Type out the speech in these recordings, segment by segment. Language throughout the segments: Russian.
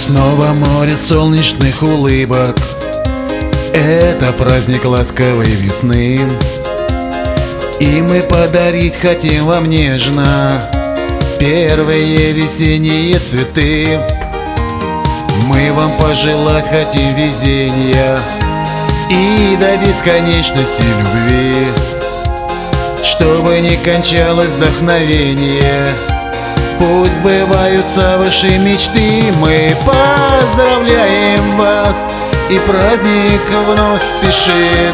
Снова море солнечных улыбок. Это праздник ласковой весны, и мы подарить хотим вам нежно первые весенние цветы. Мы вам пожелать хотим везения и до бесконечности любви, чтобы не кончалось вдохновение. Пусть сбываются ваши мечты. Мы поздравляем вас, и праздник вновь спешит.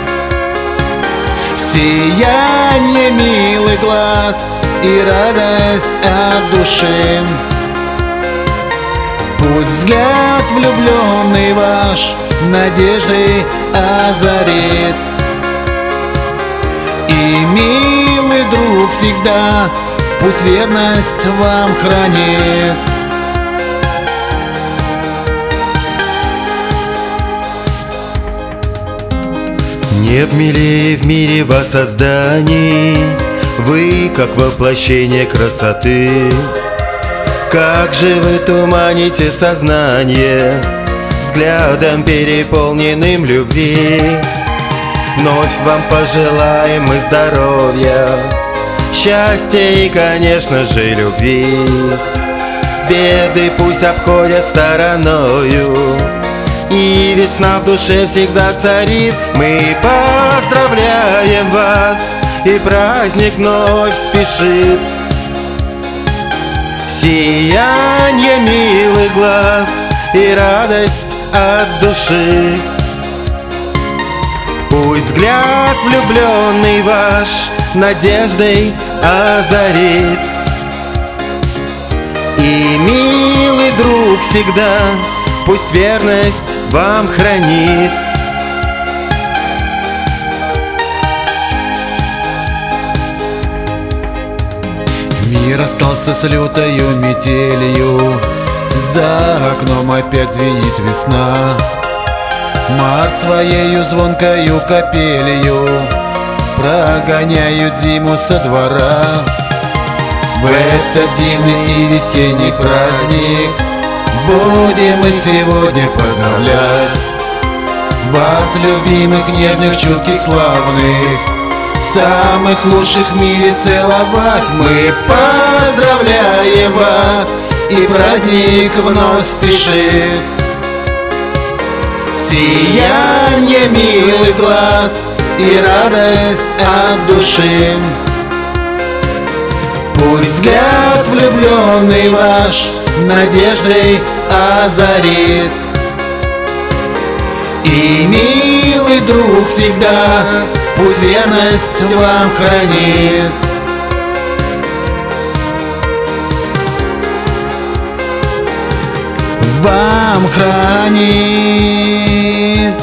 Сияние милых глаз и радость от души. Пусть взгляд влюбленный ваш надеждой озарит, и милый друг всегда пусть верность вам хранит. Нет милее в мире воссозданий, вы как воплощение красоты. Как же вы туманите сознание взглядом, переполненным любви. Вновь вам пожелаем мы здоровья, счастья и, конечно же, любви. Беды пусть обходят стороною, и весна в душе всегда царит. Мы поздравляем вас, и праздник вновь спешит. Сияние милых глаз и радость от души. Пусть взгляд влюбленный ваш надеждой озарит, и милый друг всегда пусть верность вам хранит. Мир остался с лютою метелью, за окном опять звенит весна. Март своею звонкою капелью прогоняют зиму со двора. В этот дивный и весенний праздник будем мы сегодня поздравлять вас, любимых, нежных, чутких, славных, самых лучших в мире целовать. Мы поздравляем вас, и праздник вновь спешит. Сияние милых глаз и радость от души. Пусть взгляд влюбленный ваш надеждой озарит, и милый друг всегда пусть верность вам хранит. Вам хранит.